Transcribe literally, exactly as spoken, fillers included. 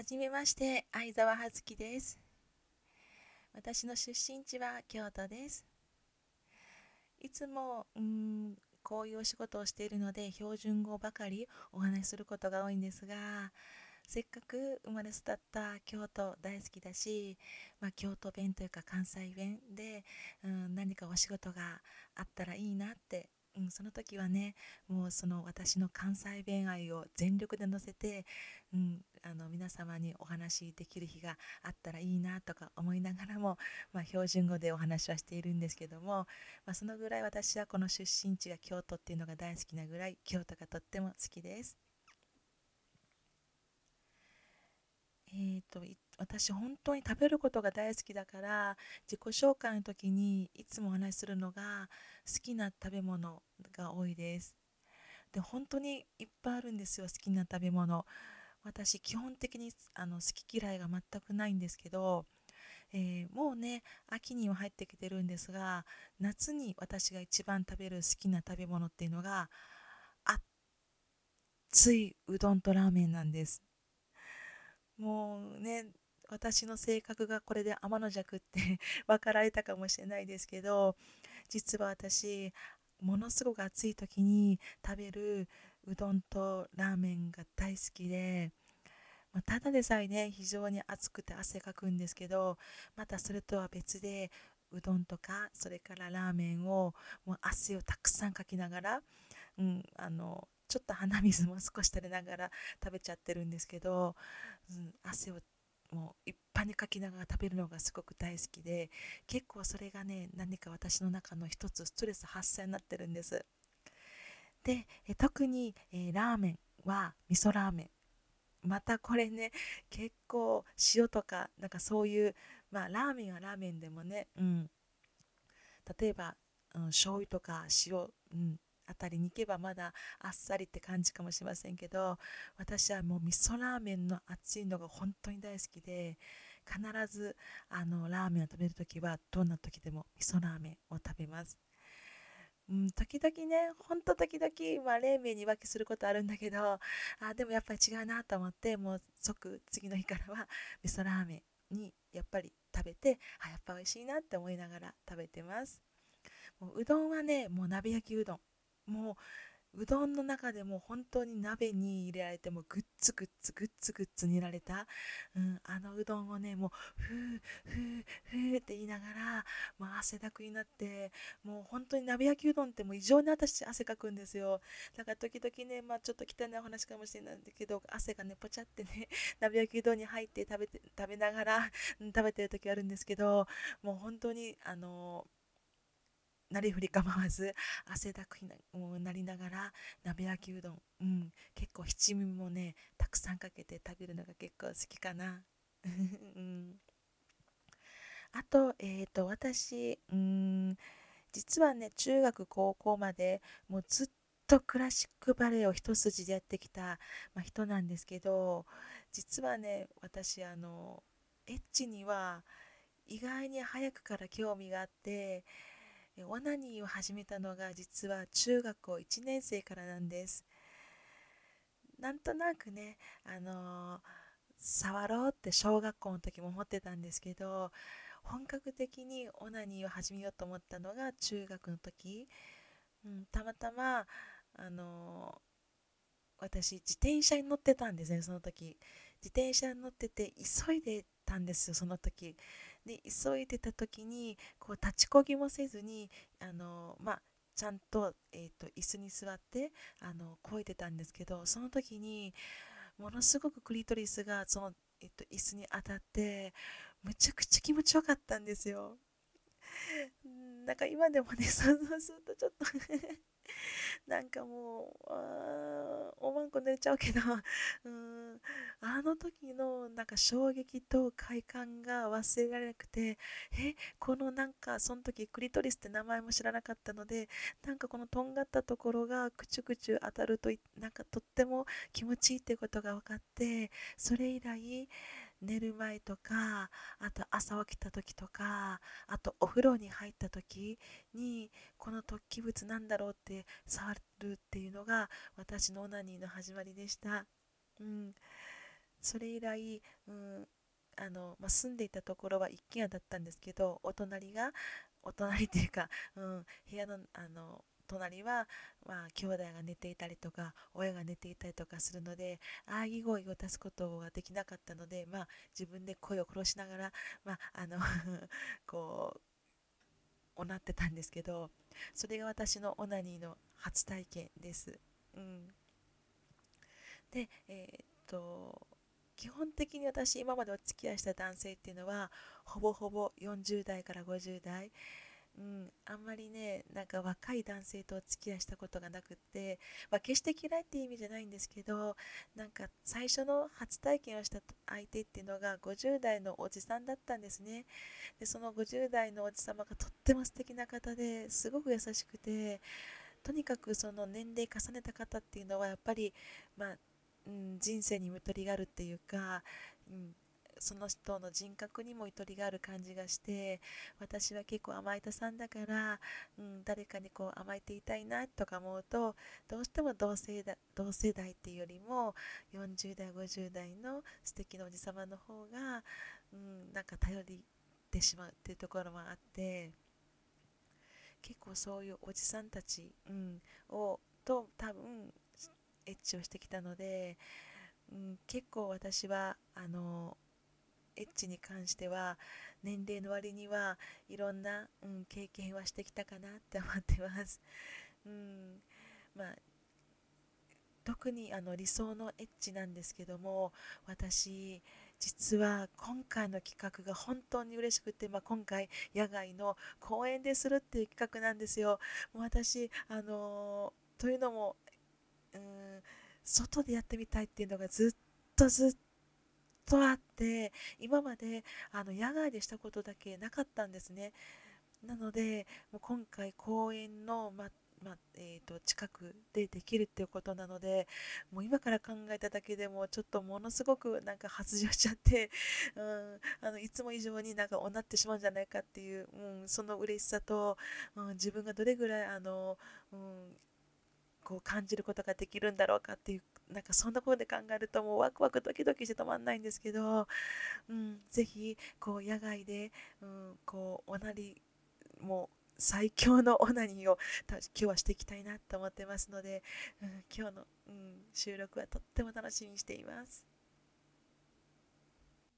はじめまして、相沢葉月です。私の出身地は京都です。いつもうーんこういうお仕事をしているので標準語ばかりお話しすることが多いんですが、せっかく生まれ育った京都大好きだし、まあ、京都弁というか関西弁で、うん、何かお仕事があったらいいなって、うん、その時はね、もうその私の関西弁愛を全力で乗せて、うん、あの皆様にお話しできる日があったらいいなとか思いながらも、まあ、標準語でお話はしているんですけども、まあ、そのぐらい私はこの出身地が京都っていうのが大好きなぐらい京都がとっても好きです。えーと、い私本当に食べることが大好きだから、自己紹介の時にいつもお話しするのが好きな食べ物が多いです。で、本当にいっぱいあるんですよ、好きな食べ物。私基本的にあの好き嫌いが全くないんですけど、えーもうね秋には入ってきてるんですが、夏に私が一番食べる好きな食べ物っていうのが熱いうどんとラーメンなんです。もうね、私の性格がこれで天の弱って分かられたかもしれないですけど、実は私ものすごく暑い時に食べるうどんとラーメンが大好きで、まあ、ただでさえね非常に暑くて汗かくんですけど、またそれとは別でうどんとかそれからラーメンをもう汗をたくさんかきながら、うん、あのちょっと鼻水も少し垂れながら食べちゃってるんですけど、うん、汗をもういっぱいにかきながら食べるのがすごく大好きで、結構それがね何か私の中の一つストレス発散になってるんです。でえ特に、えーラーメンは味噌ラーメン、またこれね結構塩とかなんかそういう、まあラーメンはラーメンでもね、うん、例えば、うん、醤油とか塩、うん、あたりに行けばまだあっさりって感じかもしれませんけど、私はもう味噌ラーメンの熱いのが本当に大好きで、必ずあのラーメンを食べるときはどんな時でも味噌ラーメンを食べます。うん、時々ね、ほんと時々、まあ、冷麺に浮気することあるんだけど、あ、でもやっぱり違うなと思って、もう即次の日からは味噌ラーメンにやっぱり食べて、あ、やっぱ美味しいなって思いながら食べてます。もううどんはね、もう鍋焼きうどん。もううどんの中でも本当に鍋に入れられてもグッツグッツグッツグッツ煮られた、うん、あのうどんをね、もうふーふーふーって言いながら、まあ、汗だくになって、もう本当に鍋焼きうどんってもう異常に私汗かくんですよ。だから時々ね、まあ、ちょっと汚いお話かもしれないんだけど、汗がねポチャってね鍋焼きうどんに入って食べて食べながら、うん、食べてる時あるんですけど、もう本当にあのーなりふり構わず汗だくになもうなりながら鍋焼きうどん、うん、結構七味もねたくさんかけて食べるのが結構好きかな。うん、あと,、えー、と私、うん、実はね中学高校までもうずっとクラシックバレエを一筋でやってきた、まあ、人なんですけど、実はね私あのエッチには意外に早くから興味があって、オナニーを始めたのが実は中学校いちねん生からなんです。なんとなくね、あのー触ろうって小学校の時も思ってたんですけど、本格的にオナニーを始めようと思ったのが中学の時、うん、たまたま、あのー私自転車に乗ってたんですね、その時。自転車に乗ってて急いでたんですよ、その時。で急いでた時にこう立ちこぎもせずに、あのまあちゃんと,、えー、と椅子に座ってあの漕いでたんですけど、その時にものすごくクリトリスがその、えー、と椅子に当たってむちゃくちゃ気持ちよかったんですよ。うんなんか今でもね想像するとちょっとなんかもう、あおまんこ寝ちゃうけどうん、あの時のなんか衝撃と快感が忘れられなくて、え、このなんかその時クリトリスって名前も知らなかったので、なんかこのとんがったところがくちゅくちゅ当たるといなんかとっても気持ちいいってことが分かって、それ以来寝る前とか、あと朝起きた時とか、あとお風呂に入った時にこの突起物なんだろうって触るっていうのが私のオナニーの始まりでした。うん、 それ以来、うん、あの、まあ、住んでいたところは一軒家だったんですけど、お隣が、お隣っていうか、うん、部屋の、あの、隣は、まあ、兄弟が寝ていたりとか、親が寝ていたりとかするので、あーぎ声を出すことができなかったので、まあ、自分で声を殺しながら、まあ、あのこう、おなってたんですけど、それが私のオナニーの初体験です。うん、で、えーっと、基本的に私今までお付き合いした男性っていうのはほぼほぼよんじゅう代からごじゅう代、うん、あんまりねなんか若い男性とお付き合いしたことがなくって、まあ、決して嫌いっていう意味じゃないんですけど、なんか最初の初体験をした相手っていうのがごじゅう代のおじさんだったんですね。でそのごじゅう代のおじ様がとっても素敵な方ですごく優しくて、とにかくその年齢重ねた方っていうのはやっぱり、まあうん、人生にゆとりがあるっていうか、うん、その人の人格にもゆとりがある感じがして、私は結構甘えたさんだから、うん、誰かにこう甘えていたいなとか思うと、どうしても同世代、同世代っていうよりもよんじゅう代ごじゅう代の素敵なおじさまの方が、うん、なんか頼りてしまうっていうところもあって、結構そういうおじさんたち、うん、をと多分エッチをしてきたので、うん、結構私はあのエッチに関しては年齢の割にはいろんな、うん、経験はしてきたかなって思ってます。うん、まあ特にあの理想のエッチなんですけども、私実は今回の企画が本当に嬉しくて、まあ、今回野外の公園でするっていう企画なんですよ。もう私あのーというのも、うーん外でやってみたいっていうのがずっとずっとあって、今まであの野外でしたことだけなかったんですね。なのでもう今回公園の、ままえー、と近くでできるっていうことなので、もう今から考えただけでもちょっとものすごくなんか発情しちゃって、うん、あのいつも以上になんかおなってしまうんじゃないかっていう、うん、その嬉しさと、うん、自分がどれぐらいあの、うん、こう感じることができるんだろうかっていう、なんかそんなことで考えるともうワクワクドキドキして止まんないんですけど、うん、ぜひこう野外で、うん、こうおなりもう最強のオナニーを今日はしていきたいなと思ってますので、うん、今日の、うん、収録はとっても楽しみにしています。